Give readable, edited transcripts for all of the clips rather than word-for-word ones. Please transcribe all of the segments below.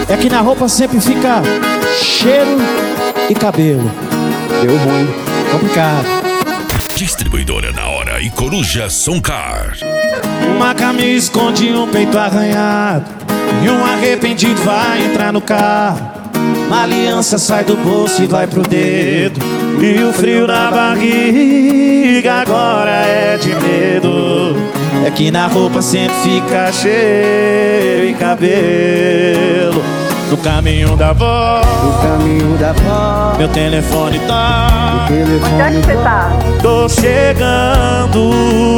É que na roupa sempre fica cheiro e cabelo. Deu ruim, complicado. Distribuidora da Hora e Coruja Soncar. Uma camisa esconde um peito arranhado, e um arrependido vai entrar no carro. Uma aliança sai do bolso e vai pro dedo, e o frio na barriga agora é de medo. É que na roupa sempre fica cheiro e cabelo. No caminho da avó, meu telefone tá. Onde é que você tá? Tô chegando,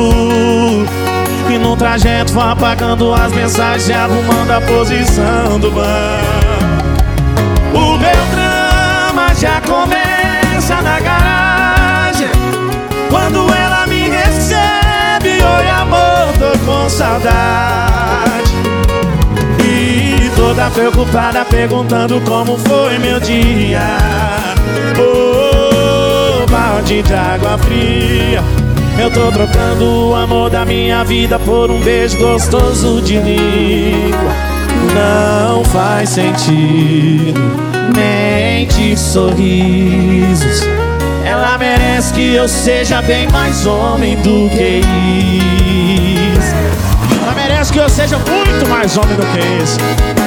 e no trajeto vou apagando as mensagens e arrumando a posição do banco. O meu drama já começa na garagem, quando ela me recebe. Oi amor, tô com saudade. E toda preocupada perguntando como foi meu dia. Oh, balde de água fria. Eu tô trocando o amor da minha vida por um beijo gostoso de língua. Não faz sentido, mente, sorrisos. Ela merece que eu seja bem mais homem do que isso. Ela merece que eu seja muito mais homem do que isso.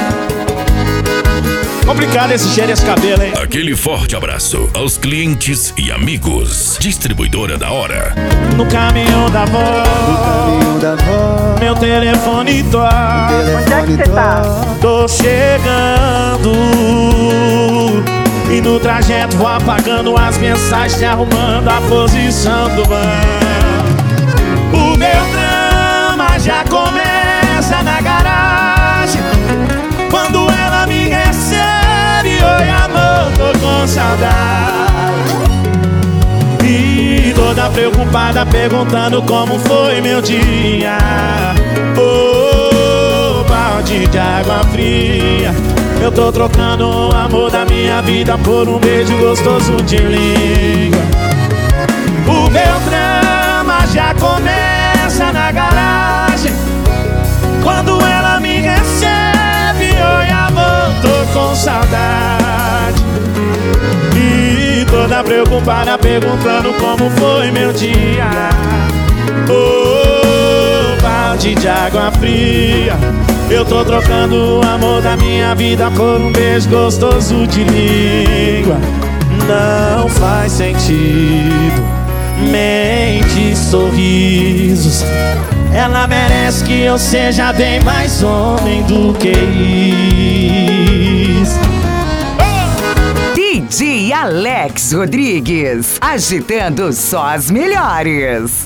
Complicado esse cheiro e esse cabelo, hein? Aquele forte abraço aos clientes e amigos. Distribuidora da Hora. No caminho da avó, meu telefone toca. Onde é que você tá? Tô chegando, e no trajeto vou apagando as mensagens e arrumando a posição do banco. O meu drama já começa na garagem, quando ela me recebe. Oi amor, tô com saudade. E toda preocupada perguntando como foi meu dia. Oh, balde de água fria. Eu tô trocando o amor da minha vida por um beijo gostoso de língua. O meu drama já começa na garagem, quando ela me recebe. Oi amor, tô com saudade. E toda preocupada perguntando como foi meu dia. Oh, balde de água fria. Eu tô trocando o amor da minha vida por um beijo gostoso de língua. Não faz sentido, mente, sorrisos. Ela merece que eu seja bem mais homem do que isso. DJ Alex Rodrigues, agitando só as melhores.